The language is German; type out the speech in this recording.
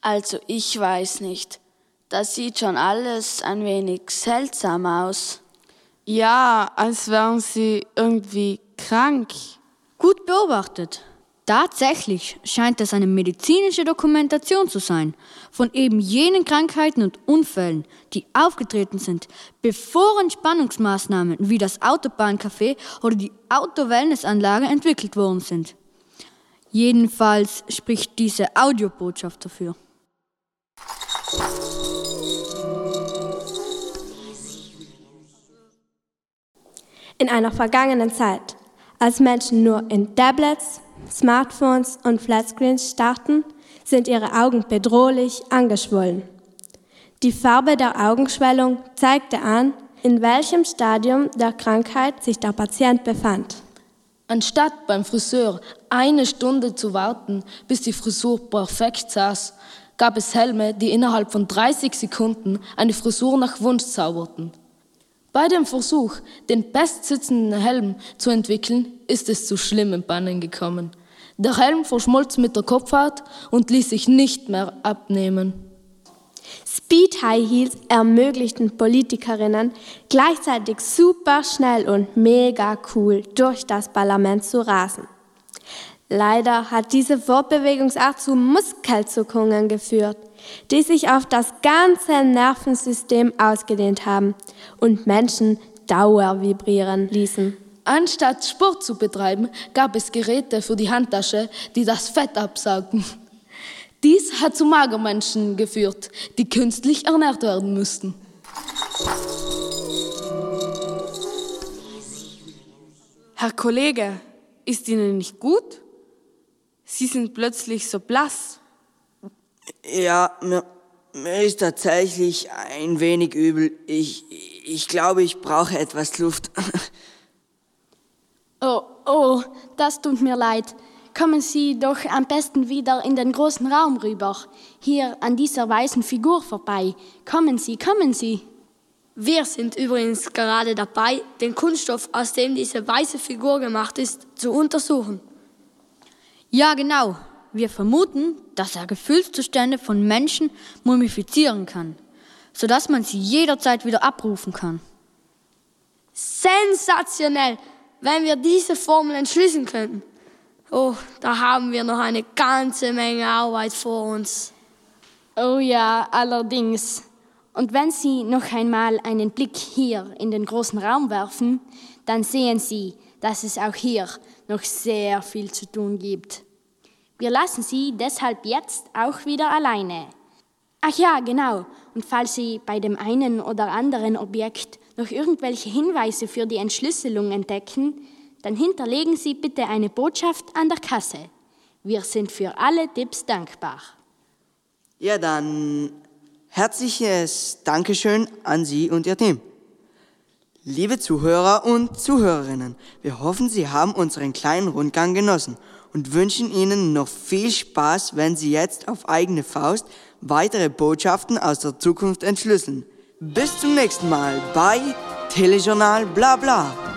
Also ich weiß nicht. Das sieht schon alles ein wenig seltsam aus. Ja, als wären sie irgendwie krank. Gut beobachtet. Tatsächlich scheint es eine medizinische Dokumentation zu sein von eben jenen Krankheiten und Unfällen, die aufgetreten sind, bevor Entspannungsmaßnahmen wie das Autobahncafé oder die Auto-Wellness-Anlage entwickelt worden sind. Jedenfalls spricht diese Audiobotschaft dafür. In einer vergangenen Zeit, als Menschen nur in Tablets, Smartphones und Flatscreens starrten, sind ihre Augen bedrohlich angeschwollen. Die Farbe der Augenschwellung zeigte an, in welchem Stadium der Krankheit sich der Patient befand. Anstatt beim Friseur 1 Stunde zu warten, bis die Frisur perfekt saß, gab es Helme, die innerhalb von 30 Sekunden eine Frisur nach Wunsch zauberten. Bei dem Versuch, den bestsitzenden Helm zu entwickeln, ist es zu schlimmen Pannen gekommen. Der Helm verschmolz mit der Kopfhaut und ließ sich nicht mehr abnehmen. Speed High Heels ermöglichten Politikerinnen, gleichzeitig super schnell und mega cool durch das Parlament zu rasen. Leider hat diese Fortbewegungsart zu Muskelzuckungen geführt, die sich auf das ganze Nervensystem ausgedehnt haben und Menschen dauervibrieren ließen. Anstatt Sport zu betreiben, gab es Geräte für die Handtasche, die das Fett absaugten. Dies hat zu Magermenschen geführt, die künstlich ernährt werden mussten. Herr Kollege, ist Ihnen nicht gut? Sie sind plötzlich so blass. Ja, mir ist tatsächlich ein wenig übel. Ich glaube, ich brauche etwas Luft. Oh, das tut mir leid. Kommen Sie doch am besten wieder in den großen Raum rüber. Hier an dieser weißen Figur vorbei. Kommen Sie. Wir sind übrigens gerade dabei, den Kunststoff, aus dem diese weiße Figur gemacht ist, zu untersuchen. Ja, genau. Wir vermuten, dass er Gefühlszustände von Menschen mumifizieren kann, sodass man sie jederzeit wieder abrufen kann. Sensationell, wenn wir diese Formel entschlüsseln könnten. Oh, da haben wir noch eine ganze Menge Arbeit vor uns. Oh ja, allerdings. Und wenn Sie noch einmal einen Blick hier in den großen Raum werfen, dann sehen Sie, dass es auch hier noch sehr viel zu tun gibt. Wir lassen Sie deshalb jetzt auch wieder alleine. Ach ja, genau. Und falls Sie bei dem einen oder anderen Objekt noch irgendwelche Hinweise für die Entschlüsselung entdecken, dann hinterlegen Sie bitte eine Botschaft an der Kasse. Wir sind für alle Tipps dankbar. Ja, dann herzliches Dankeschön an Sie und Ihr Team. Liebe Zuhörer und Zuhörerinnen, wir hoffen, Sie haben unseren kleinen Rundgang genossen und wünschen Ihnen noch viel Spaß, wenn Sie jetzt auf eigene Faust weitere Botschaften aus der Zukunft entschlüsseln. Bis zum nächsten Mal bei Telejournal Blabla.